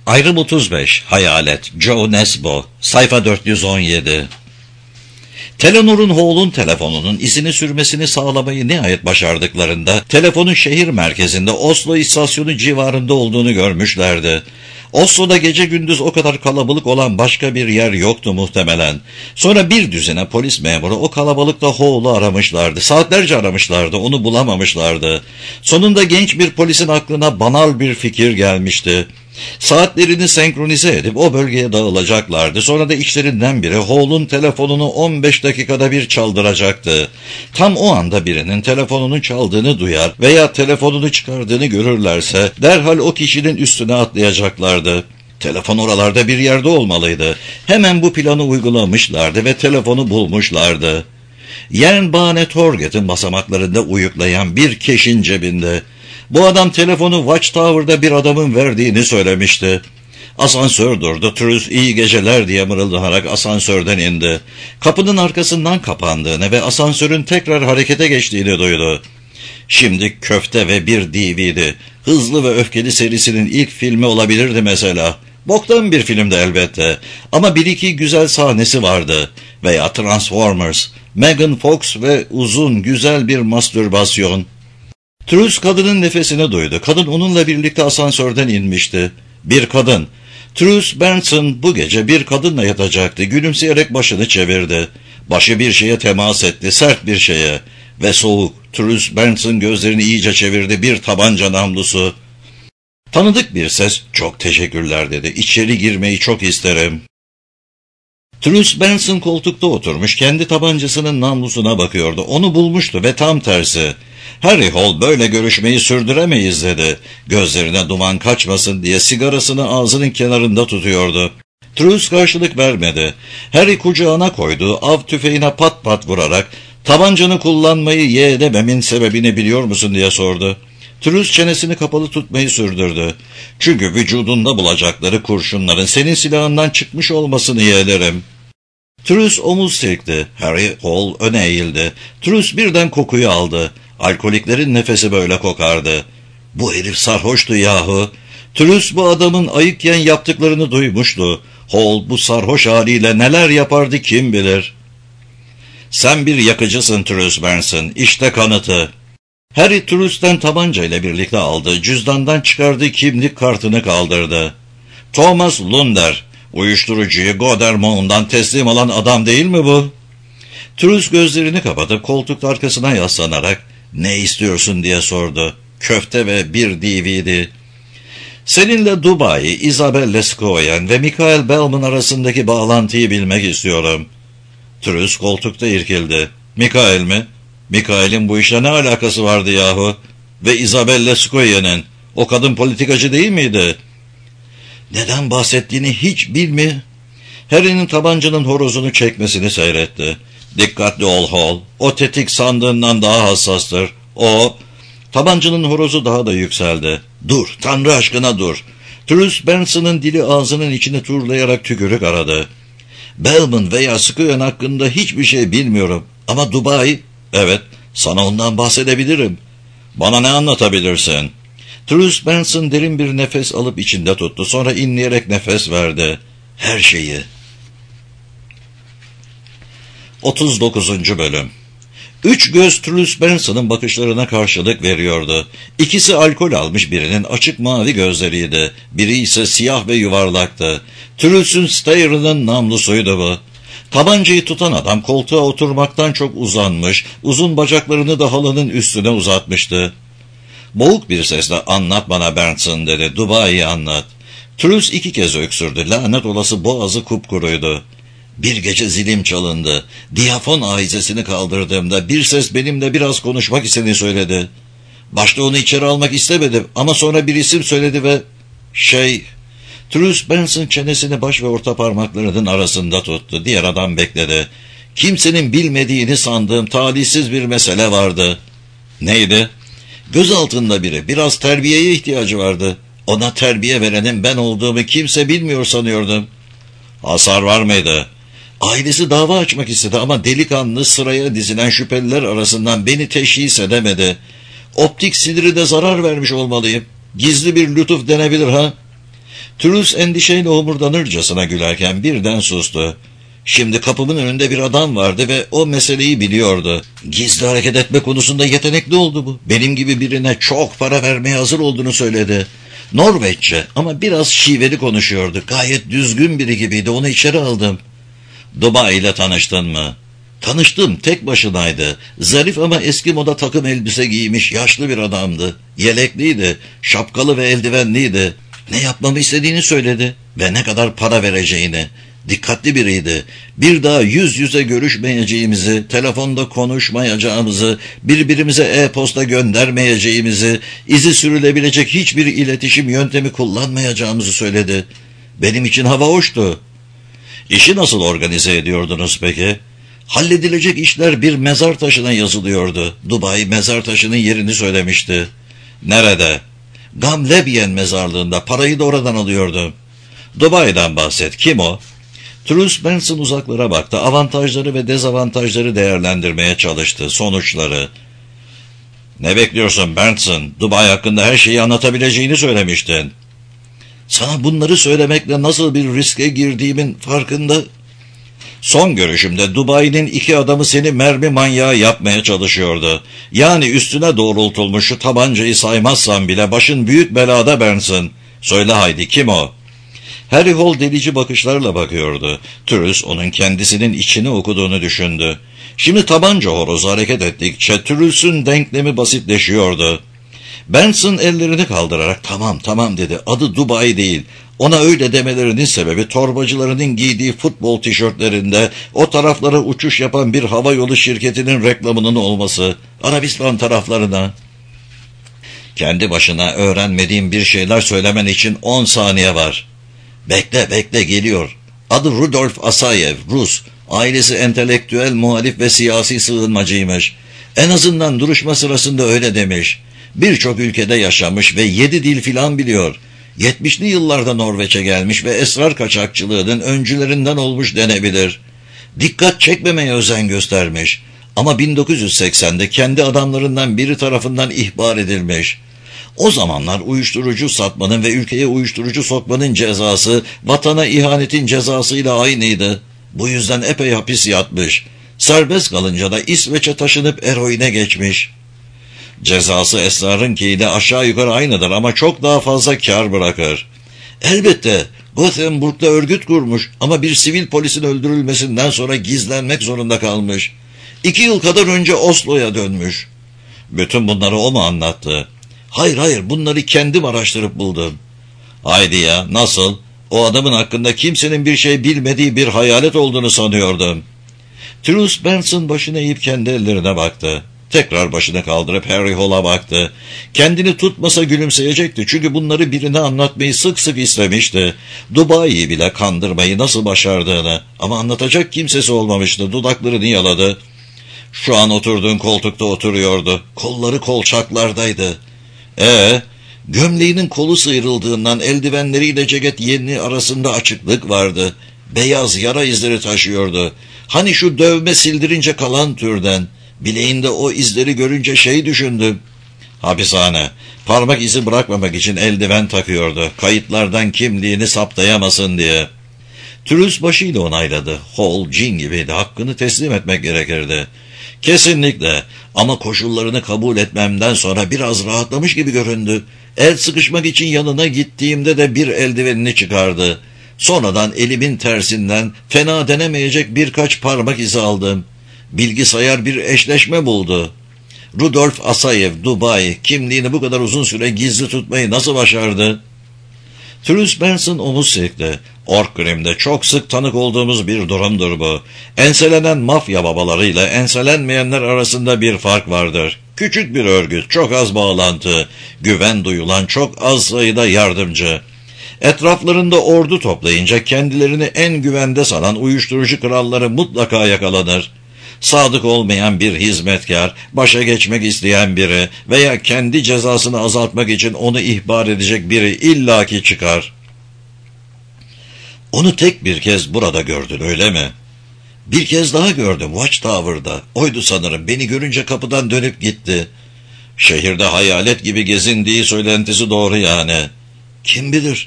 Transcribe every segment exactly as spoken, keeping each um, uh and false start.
Ayrım otuz beş, Hayalet, Joe Nesbo, sayfa dört yüz on yedi. Telenor'un Hall'un telefonunun izini sürmesini sağlamayı nihayet başardıklarında, telefonun şehir merkezinde Oslo istasyonu civarında olduğunu görmüşlerdi. Oslo'da gece gündüz o kadar kalabalık olan başka bir yer yoktu muhtemelen. Sonra bir düzine polis memuru o kalabalıkta Hall'u aramışlardı. Saatlerce aramışlardı, onu bulamamışlardı. Sonunda genç bir polisin aklına banal bir fikir gelmişti. Saatlerini senkronize edip o bölgeye dağılacaklardı. Sonra da içlerinden biri Hall'un telefonunu on beş dakikada bir çaldıracaktı. Tam o anda birinin telefonunu çaldığını duyar veya telefonunu çıkardığını görürlerse derhal o kişinin üstüne atlayacaklardı. Telefon oralarda bir yerde olmalıydı. Hemen bu planı uygulamışlardı ve telefonu bulmuşlardı. Jernbane Torget'in basamaklarında uyuklayan bir keşin cebinde. Bu adam telefonu Watchtower'da bir adamın verdiğini söylemişti. Asansör durdu. Truss iyi geceler diye mırıldanarak asansörden indi. Kapının arkasından kapandığını ve asansörün tekrar harekete geçtiğini duydu. Şimdi Köfte ve bir D V D. Hızlı ve Öfkeli serisinin ilk filmi olabilirdi mesela. Boktan bir filmdi elbette. Ama bir iki güzel sahnesi vardı. Veya Transformers, Megan Fox ve uzun güzel bir mastürbasyon. Truss kadının nefesini duydu. Kadın onunla birlikte asansörden inmişti. Bir kadın. Truss Benson bu gece bir kadınla yatacaktı. Gülümseyerek başını çevirdi. Başı bir şeye temas etti, sert bir şeye. Ve soğuk. Truss Benson gözlerini iyice çevirdi. Bir tabanca namlusu. Tanıdık bir ses. Çok teşekkürler dedi. İçeri girmeyi çok isterim. Truss Benson koltukta oturmuş kendi tabancasının namlusuna bakıyordu. Onu bulmuştu ve tam tersi. Harry Hall böyle görüşmeyi sürdüremeyiz dedi. Gözlerine duman kaçmasın diye sigarasını ağzının kenarında tutuyordu. Truss karşılık vermedi. Harry kucağına koyduğu av tüfeğine pat pat vurarak tabancanı kullanmayı yeğlememin sebebini biliyor musun diye sordu. Truss çenesini kapalı tutmayı sürdürdü. Çünkü vücudunda bulacakları kurşunların senin silahından çıkmış olmasını yeğlerim. Truss omuz silkti. Harry Hall öne eğildi. Truss birden kokuyu aldı. Alkoliklerin nefesi böyle kokardı. Bu herif sarhoştu yahu. Truss bu adamın ayıkken yaptıklarını duymuştu. Hall bu sarhoş haliyle neler yapardı kim bilir. Sen bir yakıcısın Truss Benson. İşte kanıtı. Harry Truss'ten tabancayla birlikte aldı. Cüzdandan çıkardığı kimlik kartını kaldırdı. Thomas Lunder. Uyuşturucuyu Godermoun'dan teslim alan adam değil mi bu? Truss gözlerini kapatıp koltuk arkasına yaslanarak ne istiyorsun diye sordu. Köfte ve bir D V D. Seninle Dubai, Isabel Lescoyen ve Michael Bellman arasındaki bağlantıyı bilmek istiyorum. Truss koltukta irkildi. Michael mi? Michael'in bu işle ne alakası vardı yahu? Ve Isabel Lescoyen'in, o kadın politikacı değil miydi? Neden bahsettiğini hiç bilmi. Harry'nin tabancanın horozunu çekmesini seyretti. Dikkatli ol Hall. O tetik sandığından daha hassastır. O... Tabancanın horozu daha da yükseldi. Dur, Tanrı aşkına dur. Truss Benson'ın dili ağzının içine turlayarak tükürük aradı. Bellman veya Scoyen hakkında hiçbir şey bilmiyorum. Ama Dubai... Evet, sana ondan bahsedebilirim. Bana ne anlatabilirsin? Truss Benson derin bir nefes alıp içinde tuttu. Sonra inleyerek nefes verdi. Her şeyi. otuz dokuzuncu bölüm. Üç göz Truss Benson'ın bakışlarına karşılık veriyordu. İkisi alkol almış birinin açık mavi gözleriydi. Biri ise siyah ve yuvarlaktı. Truss'un Steyer'ının namlusuydu bu. Tabancayı tutan adam koltuğa oturmaktan çok uzanmış, uzun bacaklarını da halının üstüne uzatmıştı. Boğuk bir sesle anlat bana Benson dedi. Dubai'yi anlat. Truss iki kez öksürdü. Lanet olası boğazı kupkuruydu. Bir gece zilim çalındı. Diyafon ahizesini kaldırdığımda bir ses benimle biraz konuşmak istediğini söyledi. Başta onu içeri almak istemedim ama sonra bir isim söyledi ve... Şey... Truss Benson çenesini baş ve orta parmaklarının arasında tuttu. Diğer adam bekledi. Kimsenin bilmediğini sandığım talihsiz bir mesele vardı. Neydi? Göz altında biri. Biraz terbiyeye ihtiyacı vardı. Ona terbiye verenin ben olduğumu kimse bilmiyor sanıyordum. Hasar var mıydı? Ailesi dava açmak istedi ama delikanlı sıraya dizilen şüpheliler arasından beni teşhis edemedi. Optik siniri de zarar vermiş olmalıyım. Gizli bir lütuf denebilir ha? Truls endişeyle homurdanırcasına gülerken birden sustu. Şimdi kapımın önünde bir adam vardı ve o meseleyi biliyordu. Gizli hareket etme konusunda yetenekli oldu bu. Benim gibi birine çok para vermeye hazır olduğunu söyledi. Norveççe ama biraz şiveli konuşuyordu. Gayet düzgün biri gibiydi. Onu içeri aldım. Dubai ile tanıştın mı? Tanıştım, tek başınaydı. Zarif ama eski moda takım elbise giymiş yaşlı bir adamdı. Yelekliydi, şapkalı ve eldivenliydi. Ne yapmamı istediğini söyledi ve ne kadar para vereceğini. Dikkatli biriydi. Bir daha yüz yüze görüşmeyeceğimizi, telefonda konuşmayacağımızı, birbirimize e-posta göndermeyeceğimizi, izi sürülebilecek hiçbir iletişim yöntemi kullanmayacağımızı söyledi. Benim için hava hoştu. İşi nasıl organize ediyordunuz peki? Halledilecek işler bir mezar taşına yazılıyordu. Dubai mezar taşının yerini söylemişti. Nerede? Gamlebyen mezarlığında. Parayı da oradan alıyordu. Dubai'den bahset. Kim o? Truls Benson uzaklara baktı. Avantajları ve dezavantajları değerlendirmeye çalıştı. Sonuçları. Ne bekliyorsun Benson? Dubai hakkında her şeyi anlatabileceğini söylemiştin. Sana bunları söylemekle nasıl bir riske girdiğimin farkında. Son görüşümde Dubai'nin iki adamı seni mermi manyağı yapmaya çalışıyordu. Yani üstüne doğrultulmuş şu tabancayı saymazsan bile başın büyük belada Benson. Söyle haydi, kim o? Harry Hole delici bakışlarla bakıyordu. Truls onun kendisinin içini okuduğunu düşündü. Şimdi tabanca horozu hareket ettikçe Truls'ün denklemi basitleşiyordu. Benson ellerini kaldırarak tamam tamam dedi. Adı Dubai değil. Ona öyle demelerinin sebebi torbacılarının giydiği futbol tişörtlerinde o taraflara uçuş yapan bir havayolu şirketinin reklamının olması. Arabistan taraflarına. Kendi başına öğrenmediğim bir şeyler söylemen için on saniye var. Bekle bekle geliyor. Adı Rudolf Asayev, Rus. Ailesi entelektüel, muhalif ve siyasi sığınmacıymış. En azından duruşma sırasında öyle demiş. Birçok ülkede yaşamış ve yedi dil filan biliyor. Yetmişli yıllarda Norveç'e gelmiş ve esrar kaçakçılığının öncülerinden olmuş denebilir. Dikkat çekmemeye özen göstermiş. Ama bin dokuz yüz seksende kendi adamlarından biri tarafından ihbar edilmiş. O zamanlar uyuşturucu satmanın ve ülkeye uyuşturucu sokmanın cezası vatana ihanetin cezasıyla aynıydı. Bu yüzden epey hapis yatmış. Serbest kalınca da İsveç'e taşınıp eroine geçmiş. Cezası esrarınkiyle aşağı yukarı aynıdır ama çok daha fazla kar bırakır. Elbette Gothenburg'da örgüt kurmuş ama bir sivil polisin öldürülmesinden sonra gizlenmek zorunda kalmış. İki yıl kadar önce Oslo'ya dönmüş. Bütün bunları o mu anlattı? Hayır hayır, bunları kendim araştırıp buldum. Haydi ya, nasıl? O adamın hakkında kimsenin bir şey bilmediği bir hayalet olduğunu sanıyordum. Truls Benson başını eğip kendi ellerine baktı. Tekrar başını kaldırıp Harry Hole'a baktı. Kendini tutmasa gülümseyecekti çünkü bunları birine anlatmayı sık sık istemişti. Dubai'yi bile kandırmayı nasıl başardığını, ama anlatacak kimsesi olmamıştı. Dudaklarını yaladı. Şu an oturduğun koltukta oturuyordu. Kolları kolçaklardaydı. Ee, gömleğinin kolu sıyrıldığından eldivenleriyle ceket yeni arasında açıklık vardı. Beyaz yara izleri taşıyordu. Hani şu dövme sildirince kalan türden. Bileğinde o izleri görünce şey düşündüm. Hapishane. Parmak izi bırakmamak için eldiven takıyordu. Kayıtlardan kimliğini saptayamasın diye. Truls başıyla onayladı. Hall, cin gibiydi. Hakkını teslim etmek gerekirdi. Kesinlikle. Ama koşullarını kabul etmemden sonra biraz rahatlamış gibi göründü. El sıkışmak için yanına gittiğimde de bir eldivenini çıkardı. Sonradan elimin tersinden fena denemeyecek birkaç parmak izi aldım. Bilgisayar bir eşleşme buldu. Rudolf Asayev, Dubai, kimliğini bu kadar uzun süre gizli tutmayı nasıl başardı? Truls Benson omuz silkti. Orkgrim'de çok sık tanık olduğumuz bir durumdur bu. Enselenen mafya babalarıyla enselenmeyenler arasında bir fark vardır. Küçük bir örgüt, çok az bağlantı, güven duyulan çok az sayıda yardımcı. Etraflarında ordu toplayınca kendilerini en güvende sanan uyuşturucu kralları mutlaka yakalanır. Sadık olmayan bir hizmetkar, başa geçmek isteyen biri veya kendi cezasını azaltmak için onu ihbar edecek biri illaki çıkar. Onu tek bir kez burada gördün, öyle mi? Bir kez daha gördüm, Watchtower'da. Oydu sanırım, beni görünce kapıdan dönüp gitti. Şehirde hayalet gibi gezindiği söylentisi doğru yani. Kim bilir?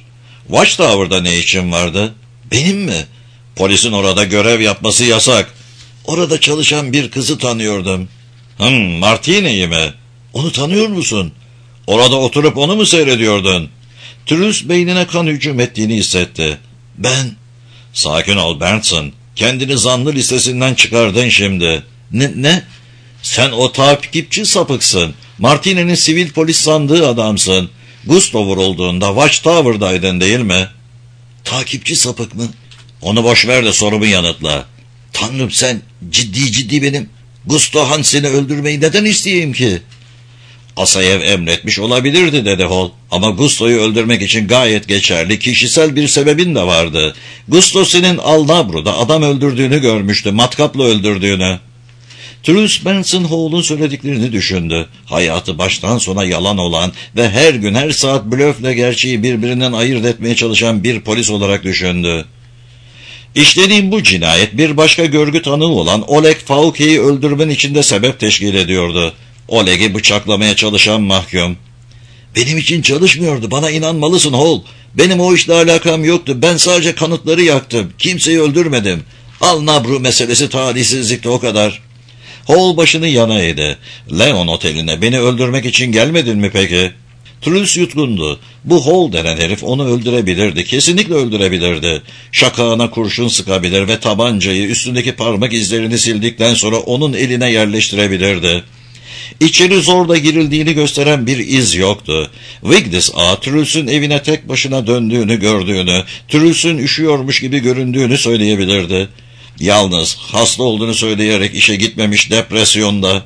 Watchtower'da ne işin vardı? Benim mi? Polisin orada görev yapması yasak. Orada çalışan bir kızı tanıyordum. Hım, Martine'yi mi? Onu tanıyor musun? Orada oturup onu mu seyrediyordun? Truls beynine kan hücum ettiğini hissetti. Ben... Sakin ol Berntson. Kendini zanlı listesinden çıkardın şimdi. Ne? ne? Sen o takipçi sapıksın. Martine'nin sivil polis sandığı adamsın. Gusto vurulduğunda Watchtower'daydın değil mi? Takipçi sapık mı? Onu boş ver de sorumu yanıtla. Tanrım, sen ciddi ciddi benim Gusto Hansen'i öldürmeyi neden isteyeyim ki? Asayev emretmiş olabilirdi dedi Hall. Ama Gusto'yu öldürmek için gayet geçerli kişisel bir sebebin de vardı. Gusto senin Alnabru'da adam öldürdüğünü görmüştü, matkapla öldürdüğünü. Truls Benson Hall'un söylediklerini düşündü. Hayatı baştan sona yalan olan ve her gün her saat blöfle gerçeği birbirinden ayırt etmeye çalışan bir polis olarak düşündü. İşlediğim bu cinayet bir başka görgü tanığı olan Oleg Fauke'yi öldürmen için de sebep teşkil ediyordu. Oleg'i bıçaklamaya çalışan mahkum. Benim için çalışmıyordu, bana inanmalısın Hall. Benim o işle alakam yoktu, ben sadece kanıtları yaktım, kimseyi öldürmedim. Alnabru meselesi talihsizlikti, o kadar. Hall başını yana eğdi. Leon oteline beni öldürmek için gelmedin mi peki? Truls yutkundu. Bu Hall denen herif onu öldürebilirdi, kesinlikle öldürebilirdi. Şakağına kurşun sıkabilir ve tabancayı üstündeki parmak izlerini sildikten sonra onun eline yerleştirebilirdi. İçeri zorla girildiğini gösteren bir iz yoktu. Vigdis ağa Truls'ün evine tek başına döndüğünü gördüğünü, Truls'ün üşüyormuş gibi göründüğünü söyleyebilirdi. Yalnız hasta olduğunu söyleyerek işe gitmemiş, depresyonda.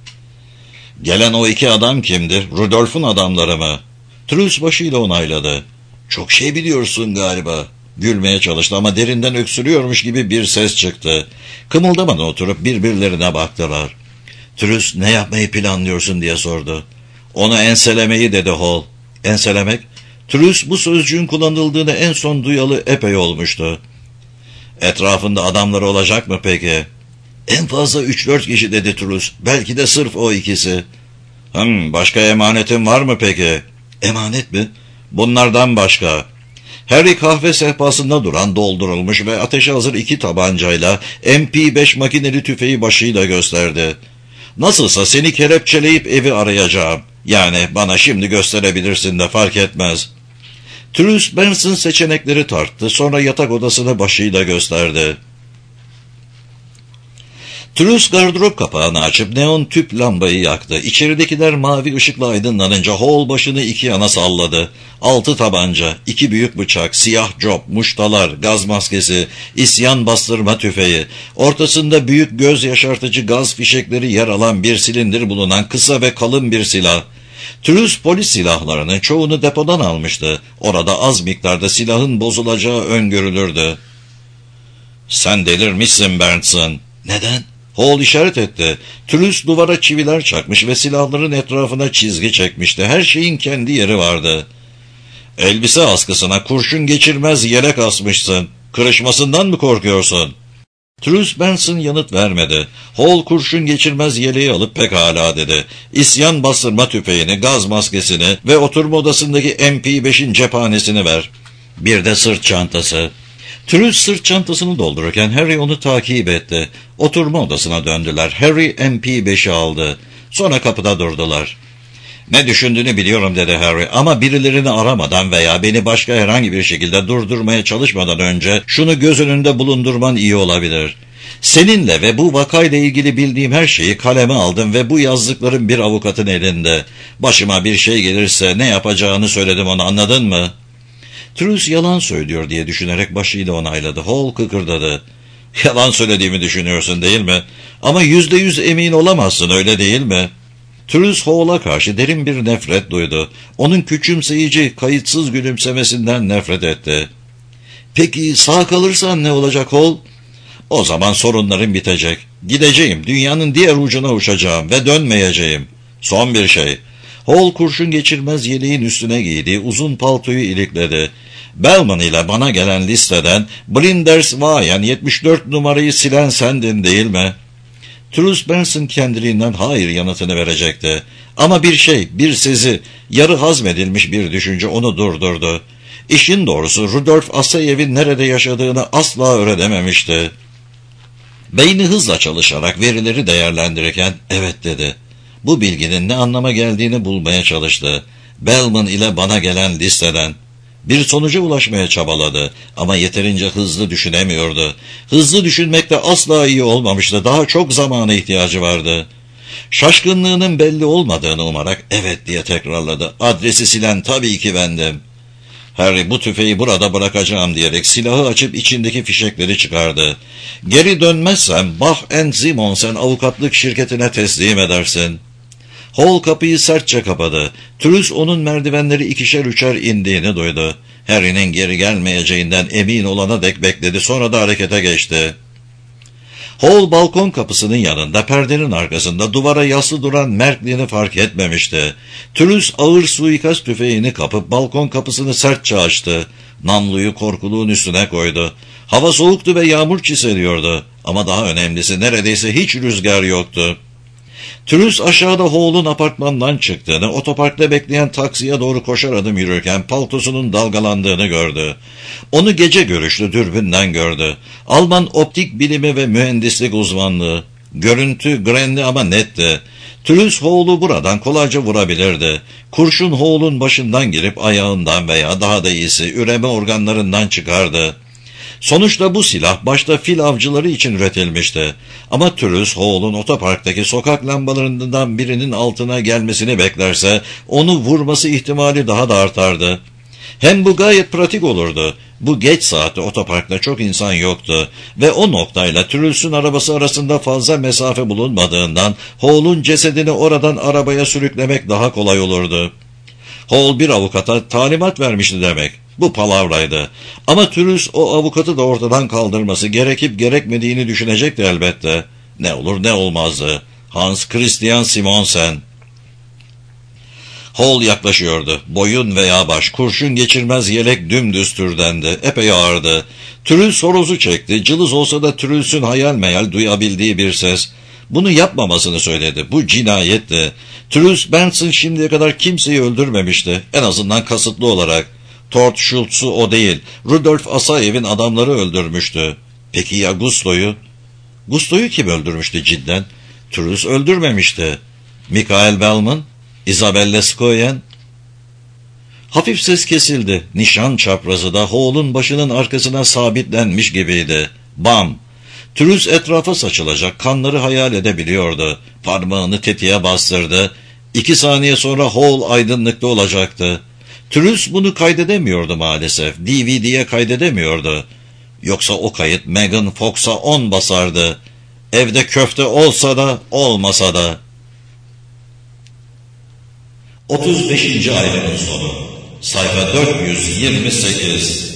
Gelen o iki adam kimdir? Rudolf'un adamları mı? Truls başıyla onayladı. Çok şey biliyorsun galiba. Gülmeye çalıştı ama derinden öksürüyormuş gibi bir ses çıktı. Kımıldamadan oturup birbirlerine baktılar. Truls, ne yapmayı planlıyorsun diye sordu. Onu enselemeyi dedi Hall. Enselemek? Truls bu sözcüğün kullanıldığını en son duyalı epey olmuştu. Etrafında adamları olacak mı peki? En fazla üç dört kişi dedi Truls. Belki de sırf o ikisi. Hım, başka emanetin var mı peki? Emanet mi? Bunlardan başka. Harry kahve sehpasında duran doldurulmuş ve ateşe hazır iki tabancayla M P beş makineli tüfeği başıyla gösterdi. Nasılsa seni kelepçeleyip evi arayacağım. Yani bana şimdi gösterebilirsin de fark etmez. Truls Benson seçenekleri tarttı, sonra yatak odasını başıyla gösterdi. Truls gardırop kapağını açıp neon tüp lambayı yaktı. İçeridekiler mavi ışıkla aydınlanınca Hall başını iki yana salladı. Altı tabanca, iki büyük bıçak, siyah cop, muştalar, gaz maskesi, isyan bastırma tüfeği, ortasında büyük göz yaşartıcı gaz fişekleri yer alan bir silindir bulunan kısa ve kalın bir silah. Truls polis silahlarının çoğunu depodan almıştı. Orada az miktarda silahın bozulacağı öngörülürdü. Sen delirmişsin Berntson. Neden? Hall işaret etti. Truls duvara çiviler çakmış ve silahların etrafına çizgi çekmişti. Her şeyin kendi yeri vardı. Elbise askısına kurşun geçirmez yelek asmışsın. Kırışmasından mı korkuyorsun? Truls Benson yanıt vermedi. Hall kurşun geçirmez yeleği alıp pekala dedi. İsyan bastırma tüfeğini, gaz maskesini ve oturma odasındaki M P beşin cephanesini ver. Bir de sırt çantası. Truls sırt çantasını doldururken Harry onu takip etti. Oturma odasına döndüler. Harry M P beşi aldı. Sonra kapıda durdular. Ne düşündüğünü biliyorum dedi Harry, ama birilerini aramadan veya beni başka herhangi bir şekilde durdurmaya çalışmadan önce şunu göz önünde bulundurman iyi olabilir. Seninle ve bu vakayla ilgili bildiğim her şeyi kaleme aldım ve bu yazdıklarım bir avukatın elinde. Başıma bir şey gelirse ne yapacağını söyledim ona, anladın mı? Truls yalan söylüyor diye düşünerek başıyla onayladı. Hall kıkırdadı. Yalan söylediğimi düşünüyorsun değil mi? Ama yüzde yüz emin olamazsın, öyle değil mi? Truls Hall'a karşı derin bir nefret duydu. Onun küçümseyici, kayıtsız gülümsemesinden nefret etti. Peki sağ kalırsan ne olacak Hall? O zaman sorunların bitecek. Gideceğim, dünyanın diğer ucuna uçacağım ve dönmeyeceğim. Son bir şey. Hall kurşun geçirmez yeleğin üstüne giydiği uzun paltoyu ilikledi. Bellman ile bana gelen listeden Blinders Vayan yetmiş dört numarayı silen sendin değil mi? Truls Benson kendiliğinden hayır yanıtını verecekti. Ama bir şey, bir sezi, yarı hazmedilmiş bir düşünce onu durdurdu. İşin doğrusu Rudolf Asayev'in nerede yaşadığını asla öğrenememişti. Beyni hızla çalışarak verileri değerlendirirken evet dedi. Bu bilginin ne anlama geldiğini bulmaya çalıştı. Bellman ile bana gelen listeden. Bir sonuca ulaşmaya çabaladı ama yeterince hızlı düşünemiyordu. Hızlı düşünmekte asla iyi olmamıştı. Daha çok zamana ihtiyacı vardı. Şaşkınlığının belli olmadığını umarak evet diye tekrarladı. Adresi silen tabii ki bendim. Harry bu tüfeği burada bırakacağım diyerek silahı açıp içindeki fişekleri çıkardı. Geri dönmezsem Bach and Simonsen avukatlık şirketine teslim edersin. Hall kapıyı sertçe kapadı. Truss onun merdivenleri ikişer üçer indiğini duydu. Harry'nin geri gelmeyeceğinden emin olana dek bekledi, sonra da harekete geçti. Hall balkon kapısının yanında, perdenin arkasında duvara yaslı duran Merklin'i fark etmemişti. Truss ağır suikast tüfeğini kapıp balkon kapısını sertçe açtı. Namluyu korkuluğun üstüne koydu. Hava soğuktu ve yağmur çiseliyordu. Ama daha önemlisi neredeyse hiç rüzgar yoktu. Truss aşağıda Hall'un apartmandan çıktığını, otoparkta bekleyen taksiye doğru koşar adım yürürken paltosunun dalgalandığını gördü. Onu gece görüşlü dürbünden gördü. Alman optik bilimi ve mühendislik uzmanlığı. Görüntü grendi ama netti. Truss Hall'u buradan kolayca vurabilirdi. Kurşun Hall'un başından girip ayağından veya daha da iyisi üreme organlarından çıkardı. Sonuçta bu silah başta fil avcıları için üretilmişti. Ama Truss Hall'un otoparktaki sokak lambalarından birinin altına gelmesini beklerse onu vurması ihtimali daha da artardı. Hem bu gayet pratik olurdu. Bu geç saatte otoparkta çok insan yoktu ve o noktayla Truss'un arabası arasında fazla mesafe bulunmadığından Hall'un cesedini oradan arabaya sürüklemek daha kolay olurdu. Hall bir avukata talimat vermişti demek. Bu palavraydı. Ama Truss o avukatı da ortadan kaldırması gerekip gerekmediğini düşünecekti elbette. Ne olur ne olmazdı. Hans Christian Simonsen. Hall yaklaşıyordu. Boyun veya baş, kurşun geçirmez yelek dümdüz türdendi. Epey ağırdı. Truss horozu çekti. Cılız olsa da Truss'un hayal meyal duyabildiği bir ses. Bunu yapmamasını söyledi. Bu cinayetti. Truss Benson şimdiye kadar kimseyi öldürmemişti. En azından kasıtlı olarak. Tort Schultz'u o değil, Rudolf Asayev'in adamları öldürmüştü. Peki ya Gusto'yu? Gusto'yu kim öldürmüştü cidden? Truss öldürmemişti. Michael Bellman? Isabelle Scoyen? Hafif ses kesildi. Nişan çaprazı da Hall'un başının arkasına sabitlenmiş gibiydi. Bam! Truss etrafa saçılacak kanları hayal edebiliyordu. Parmağını tetiğe bastırdı. İki saniye sonra Hall aydınlıkta olacaktı. Truss bunu kaydedemiyordu maalesef. D V D'ye kaydedemiyordu. Yoksa o kayıt Megan Fox'a on basardı. Evde köfte olsa da olmasa da. otuz beşinci ayrımın sonu. Sayfa dört yüz yirmi sekiz.